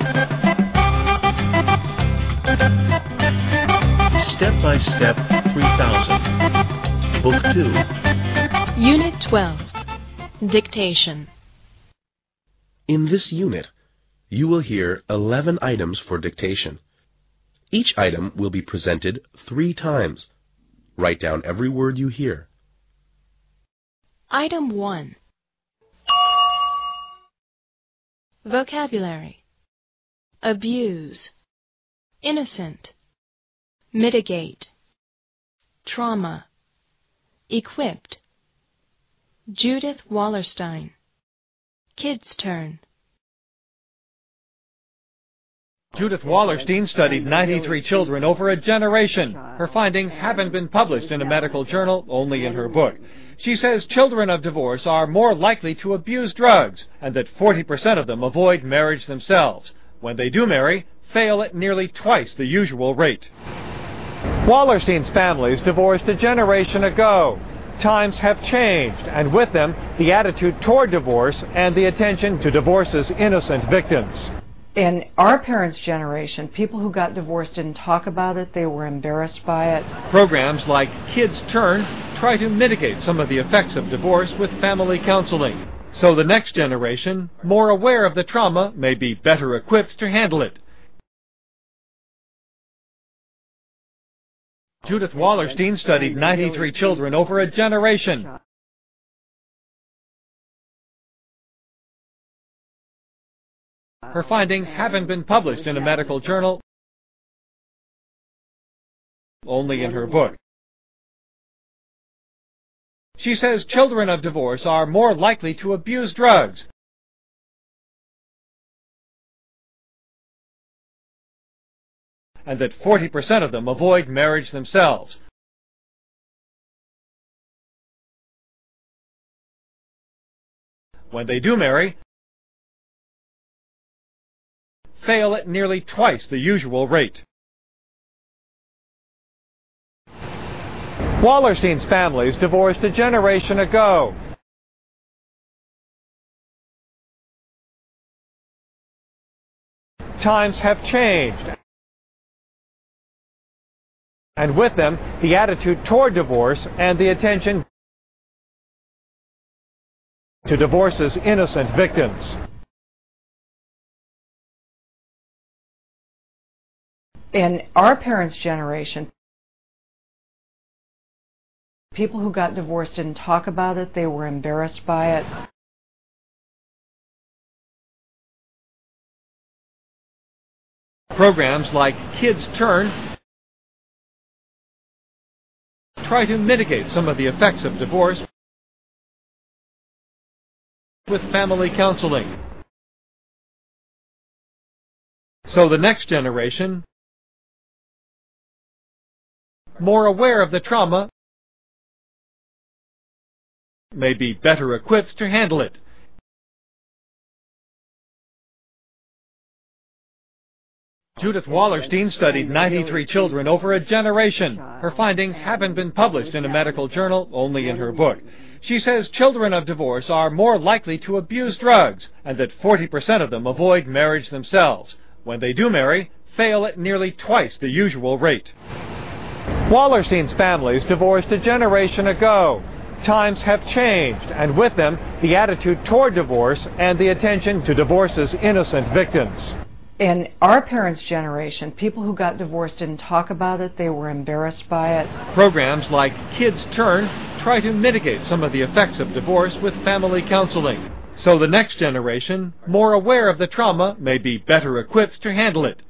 Step by Step 3000, Book 2. Unit 12, Dictation. In this unit, you will hear 11 items for dictation. Each item will be presented 3 times. Write down every word you hear. Item 1. Vocabulary. Abuse. Innocent. Mitigate. Trauma. Equipped. Judith Wallerstein. Kids' turn. Judith Wallerstein studied 93 children over a generation. Her findings haven't been published in a medical journal, only in her book. She says children of divorce are more likely to abuse drugs, and that 40% of them avoid marriage themselves. When they do marry, fail at nearly twice the usual rate. Wallerstein's families divorced a generation ago. Times have changed, and with them, the attitude toward divorce and the attention to divorce's innocent victims. In our parents' generation, people who got divorced didn't talk about it. They were embarrassed by it. Programs like Kids Turn try to mitigate some of the effects of divorce with family counseling. So the next generation, more aware of the trauma, may be better equipped to handle it. Judith Wallerstein studied 93 children over a generation. Her findings haven't been published in a medical journal, only in her book. She says children of divorce are more likely to abuse drugs, and that 40% of them avoid marriage themselves. When they do marry, fail at nearly twice the usual rate. Wallerstein's families divorced a generation ago. Times have changed, and with them, the attitude toward divorce and the attention to divorce's innocent victims. In our parents' generation, people who got divorced didn't talk about it. They were embarrassed by it. Programs like Kids Turn try to mitigate some of the effects of divorce with family counseling. So the next generation, more aware of the trauma, may be better equipped to handle it. Judith Wallerstein studied 93 children over a generation. Her findings haven't been published in a medical journal, only in her book. She says children of divorce are more likely to abuse drugs, and that 40% of them avoid marriage themselves. When they do marry, fail at nearly twice the usual rate. Wallerstein's families divorced a generation ago. Times have changed, and with them, the attitude toward divorce and the attention to divorce's innocent victims. In our parents' generation, people who got divorced didn't talk about it. They were embarrassed by it. Programs like Kids Turn try to mitigate some of the effects of divorce with family counseling. So the next generation, more aware of the trauma, may be better equipped to handle it.